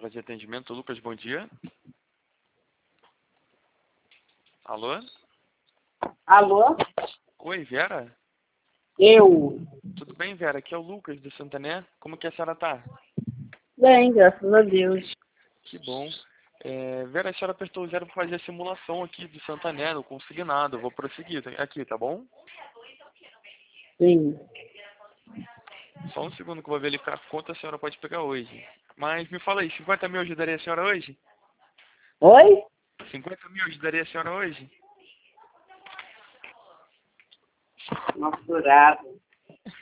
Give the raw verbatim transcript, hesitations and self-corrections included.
Central de atendimento, Lucas, bom dia. Alô? Alô? Oi, Vera? Eu. Tudo bem, Vera? Aqui é o Lucas do Santané. Como que a senhora tá? Bem, graças a Deus. Que bom. É, Vera, a senhora apertou o zero para fazer a simulação aqui do Santané, não consegui nada. Eu vou prosseguir aqui, tá bom? Sim. Só um segundo que eu vou verificar quanto a senhora pode pegar hoje. Mas me fala aí, cinquenta mil ajudaria a senhora hoje? Oi? cinquenta mil ajudaria a senhora hoje? Uma furada.